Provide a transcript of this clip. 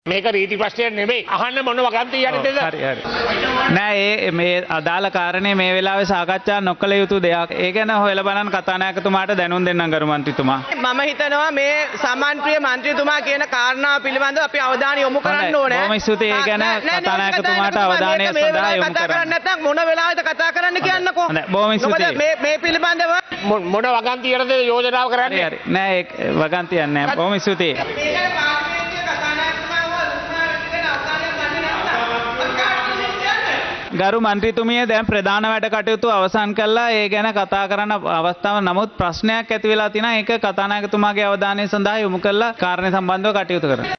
මේක රීති ප්‍රශ්නයක් නෙමෙයි. අහන්න මොන වගන්තිය යන්නේද? හරි හරි. නෑ මේ අදාළ කාරණේ මේ වෙලාවේ සාකච්ඡා නොකළ යුතු දෙයක්. ඒ ගැන හොයලා බලන්න කතානායකතුමාට දැනුම් දෙන්නම් ගරු මන්ත්‍රීතුමා. මම හිතනවා මේ සම්මානප්‍රිය මන්ත්‍රීතුමා කියන කාරණාව පිළිබඳව අපි අවධානය යොමු කරන්න ඕනේ. බොහොම ස්තුතියි. ඒ ගැන කතානායකතුමාට අවධානය සඳහා යොමු කරන්න. නැත්නම් මොන වෙලාවෙද කතා කරන්න කියන්නකෝ. බොහොම ස්තුතියි. මේ පිළිබඳව මොන වගන්තියටද යෝජනාව කරන්නේ? හරි. නෑ ඒක වගන්තියක් නෑ. බොහොම ස්තුතියි. ගරු මන්ත්‍රීතුමිය දැන් ප්‍රධාන වැඩ කටයුතු අවසන් කළා. ඒ ගැන කතා කරන්න අවස්ථාව නමුත් ප්‍රශ්නයක් ඇති වෙලා තිනා ඒක කතානායකතුමාගේ අවධානය සඳහා යොමු කළා කාරණේ සම්බන්ධව කටයුතු කරන්න.